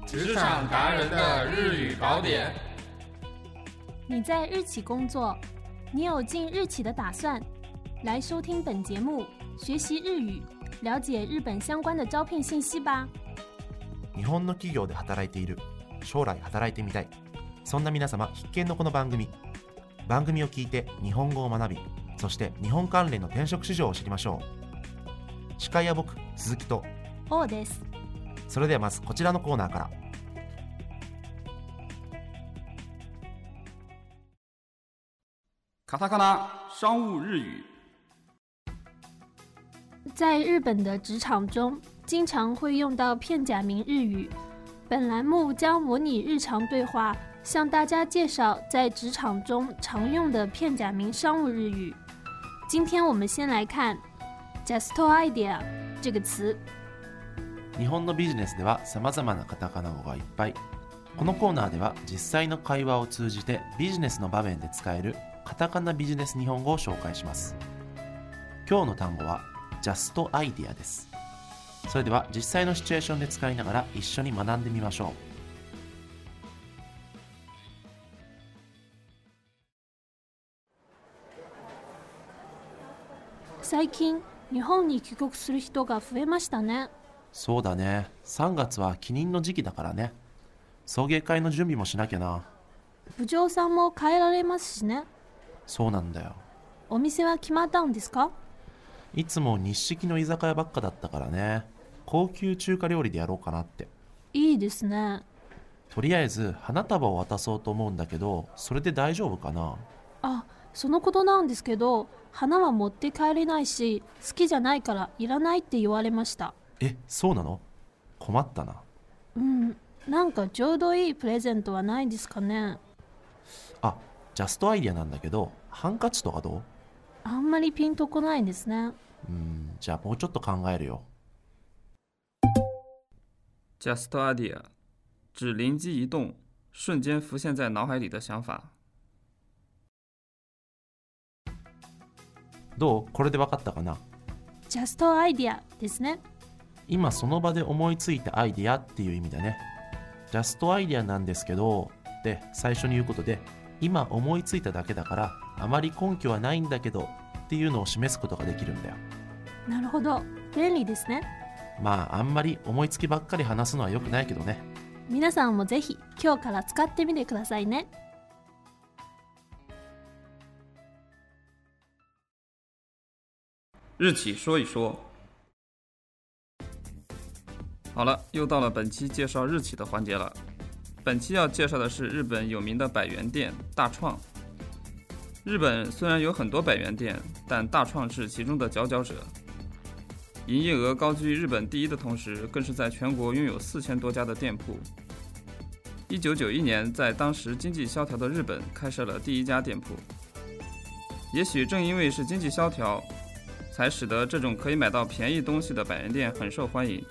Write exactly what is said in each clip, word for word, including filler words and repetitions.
职场达人的日语宝典。 你在日企工作，你有进日企的打算？来收听本节目，学习日语，了解日本相关的招聘信息吧。 日本の企業で働いている、将来働いてみたい、そんな皆様必見のこの番組。番組を聞いて日本語を学び、そして日本関連の転職市場を知りましょう。司会は僕、鈴木と王です。 それではまずこちらのコーナーから。 カタカナ商務日语。 在日本的职场中，经常会用到片假名日语。本栏目将模拟日常对话，向大家介绍在职场中常用的片假名商务日语。今天我们先来看 just idea 这个词。 日本のビジネスでは様々なカタカナ語がいっぱい。このコーナーでは実際の会話を通じてビジネスの場面で使えるカタカナビジネス日本語を紹介します。今日の単語は just idea です。それでは実際のシチュエーションで使いながら一緒に学んでみましょう。 最近日本に帰国する人が増えましたね。 そうだね。さんがつは帰任の時期だからね。送迎会の準備もしなきゃな。 部長さんも帰られますしね。 そうなんだよ。 お店は決まったんですか？ いつも日式の居酒屋ばっかだったからね。高級中華料理でやろうかなって。 いいですね。 とりあえず花束を渡そうと思うんだけど、それで大丈夫かな？ あ、そのことなんですけど、花は持って帰れないし、好きじゃないからいらないって言われました。 え、そうなの？困ったな。 うん、なんかちょうどいいプレゼントはないですかね。 あ、ジャストアイディアなんだけど、ハンカチとかどう？ あんまりピンとこないですね。 うん、じゃあもうちょっと考えるよ。 Just idea 指灵机一动，瞬间浮现在脑海里的想法。 どう？これで分かったかな？ just idea ですね。 今その場で思いついたアイディアっていう意味だね。ジャストアイディアなんですけどって最初に言うことで、今思いついただけだからあまり根拠はないんだけどっていうのを示すことができるんだよ。 なるほど、便利ですね。 まああんまり思いつきばっかり話すのは良くないけどね。 皆さんもぜひ今日から使ってみてくださいね。 日企说一说。好了，又到了本期介绍日企的环节了。本期要介绍的是日本有名的百元店大创。日本虽然有很多百元店，但大创是其中的佼佼者。营业额高居日本第一的同时，更是在全国拥有四千多家的店铺。一九九一年，在当时经济萧条的日本开设了第一家店铺。也许正因为是经济萧条，才使得这种可以买到便宜东西的百元店很受欢迎。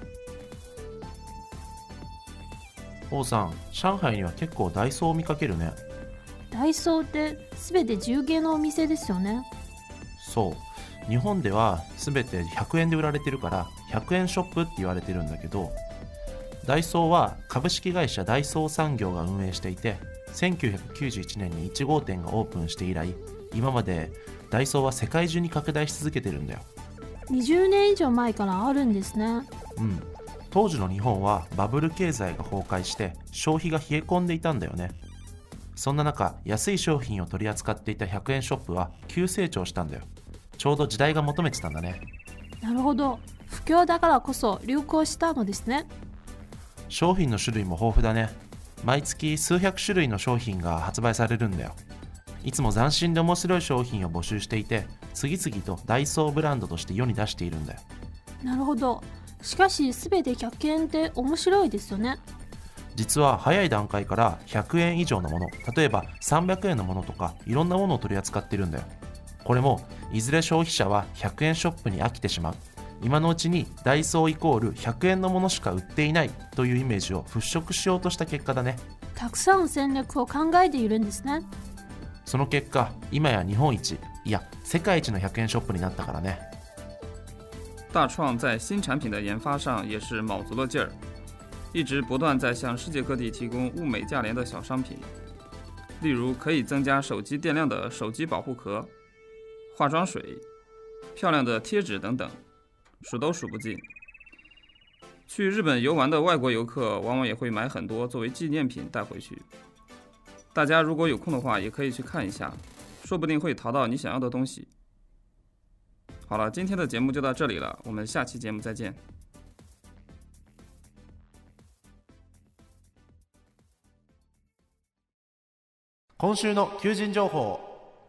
王さん、上海には結構ダイソーを見かけるね。 ダイソーってすべて重芸のお店ですよね。 そう、日本ではすべてひゃくえんで売られてるからひゃくえんショップって言われてるんだけど、ダイソーは株式会社ダイソー産業が運営していて、せんきゅうひゃくきゅうじゅういちねんにいち号店がオープンして以来、今までダイソーは世界中に拡大し続けてるんだよ。 にじゅうねん以上前からあるんですね。 うん、当時の日本はバブル経済が崩壊して消費が冷え込んでいたんだよね。そんな中、安い商品を取り扱っていたひゃくえんショップは急成長したんだよ。ちょうど時代が求めてたんだね。 なるほど、不況だからこそ流行したのですね。 商品の種類も豊富だね。毎月数百種類の商品が発売されるんだよ。いつも斬新で面白い商品を募集していて、次々とダイソーブランドとして世に出しているんだよ。 なるほど。しかし全てひゃくえんって面白いですよね。 実は早い段階からひゃくえん以上のもの、例えばさんびゃくえんのものとかいろんなものを取り扱ってるんだよ。これもいずれ消費者はひゃくえんショップに飽きてしまう、今のうちにダイソーイコールひゃくえんのものしか売っていないというイメージを払拭しようとした結果だね。 たくさん戦略を考えているんですね。 その結果、今や日本一、いや世界一のひゃくえんショップになったからね。 大创在新产品的研发上也是卯足了劲儿。 一直不断在向世界各地提供物美价廉的小商品，例如可以增加手机电量的手机保护壳、化妆水、漂亮的贴纸等等，数都数不尽。去日本游玩的外国游客往往也会买很多作为纪念品带回去。大家如果有空的话，也可以去看一下，说不定会淘到你想要的东西。好了，今天的节目就到这里了，我们下期节目再见。 今週の求人情報。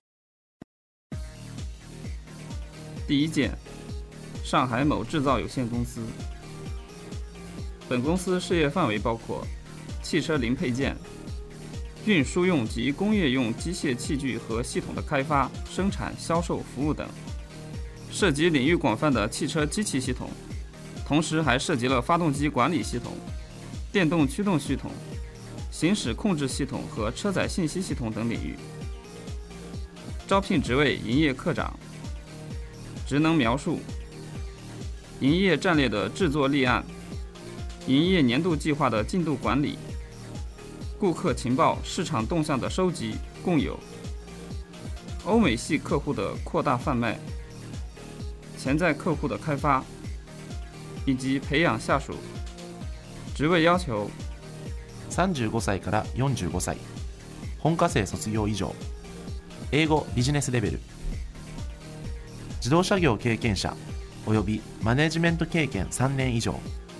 第一件，上海某制造有限公司。本公司事业范围包括汽车零配件、运输用及工业用机械器具和系统的开发、生产、销售、服务等，涉及领域广泛的汽车机器系统，同时还涉及了发动机管理系统、电动驱动系统、行驶控制系统和车载信息系统等领域。招聘职位营业科长。职能描述：营业战略的制作立案，营业年度计划的进度管理，顾客情报、市场动向的收集共有，欧美系客户的扩大贩卖，潜在客户的开发，以及培养下属。职位要求： さんじゅうごさいからよんじゅうごさい、本科生卒業以上、英語ビジネスレベル、自動車業経験者およびマネジメント経験さんねん以上、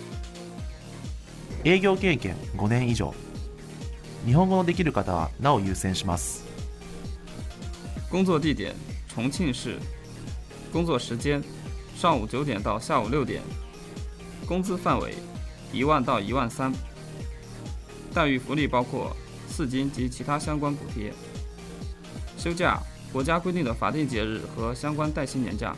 営業経験ごねん以上、日本語のできる方はなお優先します。 工作地点：重庆市。工作时间：上午九点到下午六点。工资范围：一万到一万三。待遇福利包括四金及其他相关补贴。休假：国家规定的法定节日和相关带薪年假。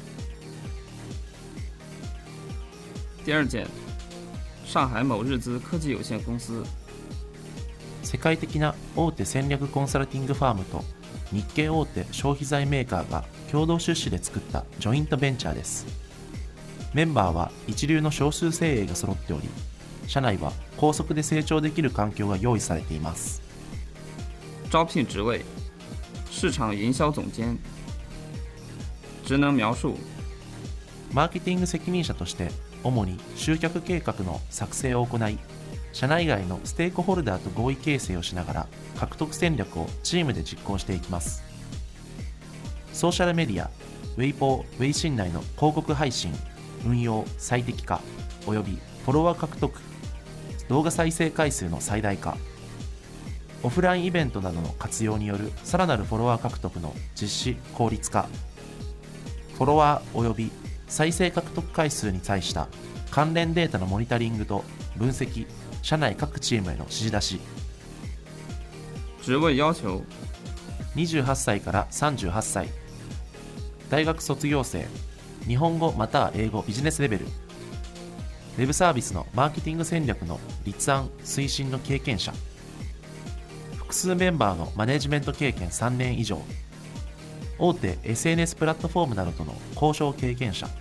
第二件，上海某日资科技有限公司。 世界的な大手戦略コンサルティングファームと日系大手消費財メーカーが共同出資で作ったジョイントベンチャーです。メンバーは一流の少数精鋭が揃っており、社内は高速で成長できる環境が用意されています。 招聘职位：市場营銷總監。職能描述： マーケティング責任者として主に集客計画の作成を行い、社内外のステークホルダーと合意形成をしながら獲得戦略をチームで実行していきます。ソーシャルメディア、ウェイポー、ウェイシン内の広告配信、運用最適化およびフォロワー獲得、動画再生回数の最大化、オフラインイベントなどの活用によるさらなるフォロワー獲得の実施効率化、フォロワーおよび再生獲得回数に際した関連データのモニタリングと分析、社内各チームへの指示出し。 職位要求： にじゅうはっさいからさんじゅうはっさい、大学卒業生、日本語または英語ビジネスレベル、ウェブサービスのマーケティング戦略の立案・推進の経験者、複数メンバーのマネジメント経験さんねん以上、大手 エスエヌエス プラットフォームなどとの交渉経験者。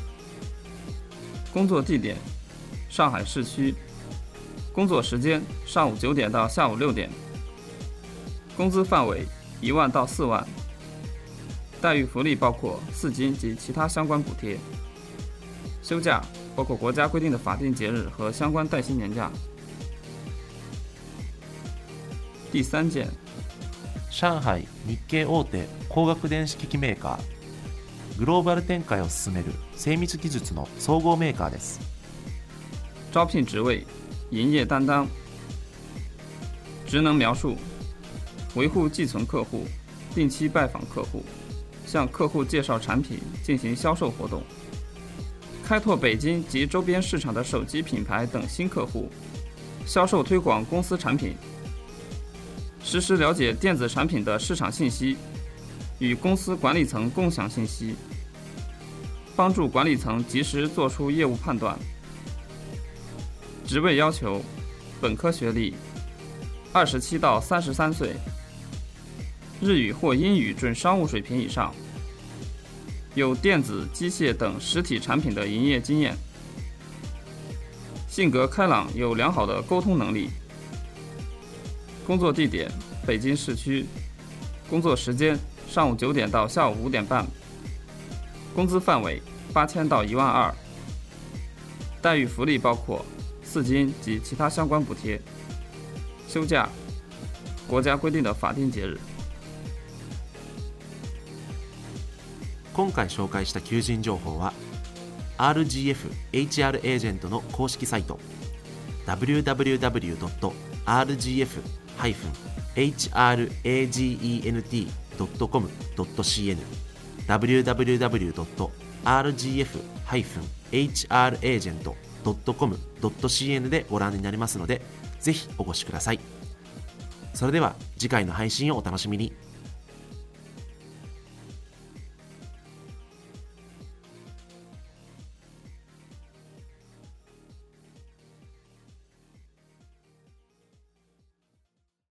工作地点：上海市区。工作时间：上午九点到下午六点。工资范围：一万到四万。待遇福利包括四金及其他相关补贴。休假包括国家规定的法定节日和相关带薪年假。第三件， 上海日系大手光学電子機器メーカー、グローバル展開を進める精密技術の総合メーカーです。 招聘职位：营业担当。职能描述：维护寄存客户，定期拜访客户，向客户介绍产品，进行销售活动，开拓北京及周边市场的手机品牌等新客户，销售推广公司产品，实时了解电子产品的市场信息，与公司管理层共享信息，帮助管理层及时做出业务判断。职位要求：本科学历，二十七到三十三岁，日语或英语准商务水平以上，有电子、机械等实体产品的营业经验。 性格开朗，有良好的沟通能力。工作地点：北京市区。工作时间：上午九点到下午五点半。工资范围：八千到一万二。待遇福利包括四金及其他相关补贴。休假：国家规定的法定节日。 今回紹介した求人情報は アールジーエフ エイチアール エージェントの公式サイト ダブリューダブリューダブリュードットアールジーエフ ハイフン エイチアール エージーイーエヌティー ドットコム ドット シーエヌ ダブリューダブリューダブリュードットアールジーエフ ハイフン エイチアール エージェント ドットコム ドット シーエヌ でご覧になれますので、ぜひお越しください。それでは次回の配信をお楽しみに。